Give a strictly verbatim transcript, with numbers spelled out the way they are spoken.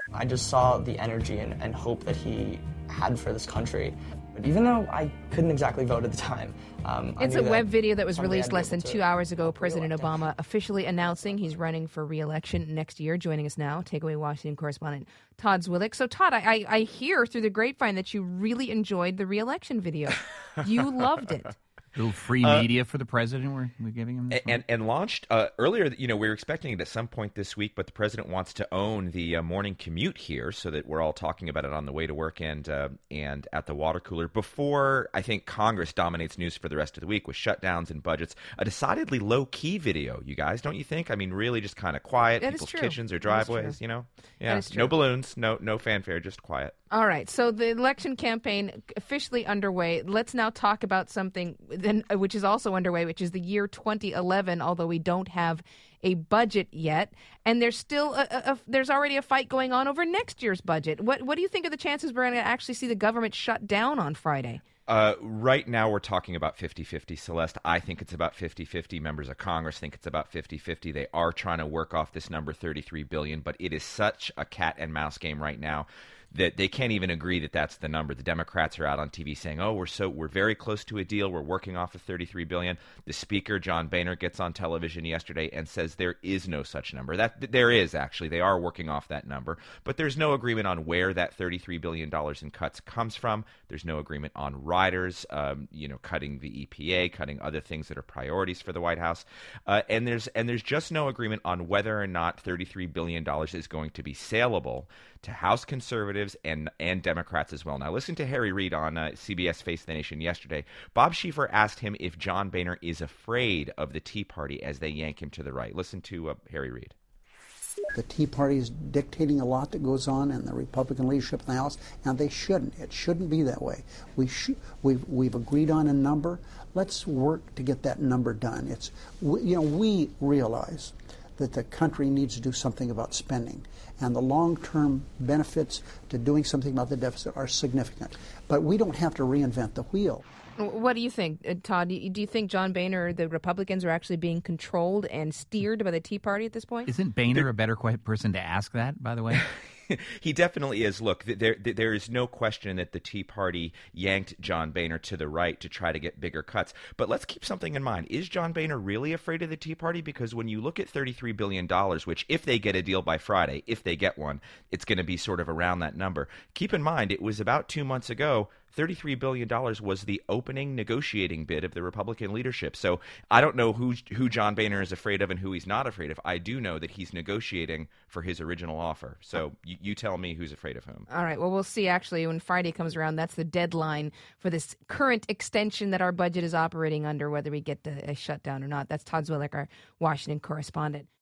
I just saw the energy and, and hope that he had for this country. But even though I couldn't exactly vote at the time, um, it's a web video that was someday released I'd be less able than to two hours ago. help President re-elect him. Obama officially announcing he's running for re-election next year. Joining us now, Takeaway Washington correspondent Todd Zwillich. So, Todd, I, I, I hear through the grapevine that you really enjoyed the re-election video. You loved it. A little free Uh, media for the president we're, we're giving him this And, and launched uh, earlier, you know, we were expecting it at some point this week, but the president wants to own the uh, morning commute here so that we're all talking about it on the way to work and uh, and at the water cooler before, I think, Congress dominates news for the rest of the week with shutdowns and budgets. A decidedly low-key video, you guys, don't you think? I mean, really just kind of quiet, That is people's true. kitchens or That is driveways, true. you know? That Yeah, is true. no balloons, no no fanfare, just quiet. All right, so the election campaign officially underway. Let's now talk about something then, uh, which is also underway, which is the year twenty eleven, although we don't have a budget yet. And there's still a, a, a, there's already a fight going on over next year's budget. What, what do you think of the chances we're going to actually see the government shut down on Friday? Uh, right now, we're talking about fifty-fifty, Celeste. I think it's about fifty-fifty. Members of Congress think it's about fifty-fifty. They are trying to work off this number, thirty-three billion dollars, but it is such a cat and mouse game right now that they can't even agree that that's the number. The Democrats are out on T V saying, "Oh, we're so we're very close to a deal. We're working off of thirty-three billion dollars." The Speaker, John Boehner, gets on television yesterday and says there is no such number. That there is actually. They are working off that number, but there's no agreement on where that thirty-three billion dollars in cuts comes from. There's no agreement on riders, um, you know, cutting the E P A, cutting other things that are priorities for the White House, uh, and there's and there's just no agreement on whether or not thirty-three billion dollars is going to be saleable to House conservatives and and Democrats as well. Now, listen to Harry Reid on uh, C B S Face the Nation yesterday. Bob Schieffer asked him if John Boehner is afraid of the Tea Party as they yank him to the right. Listen to uh, Harry Reid. The Tea Party is dictating a lot that goes on in the Republican leadership in the House, and they shouldn't. It shouldn't be that way. We sh- we've, we've agreed on a number. Let's work to get that number done. It's we, you know we realize that the country needs to do something about spending, and the long-term benefits to doing something about the deficit are significant. But we don't have to reinvent the wheel. What do you think, uh, Todd? Do you, do you think John Boehner, the Republicans, are actually being controlled and steered by the Tea Party at this point? Isn't Boehner a better que- person to ask that, by the way? He definitely is. Look, there there is no question that the Tea Party yanked John Boehner to the right to try to get bigger cuts. But let's keep something in mind. Is John Boehner really afraid of the Tea Party? Because when you look at thirty-three billion dollars, which if they get a deal by Friday, if they get one, it's going to be sort of around that number. Keep in mind, it was about two months ago, thirty-three billion dollars was the opening negotiating bid of the Republican leadership. So I don't know who, who John Boehner is afraid of and who he's not afraid of. I do know that he's negotiating for his original offer. So you, you tell me who's afraid of whom. All right. Well, we'll see, actually, when Friday comes around. That's the deadline for this current extension that our budget is operating under, whether we get the, a shutdown or not. That's Todd Zwillich, our Washington correspondent.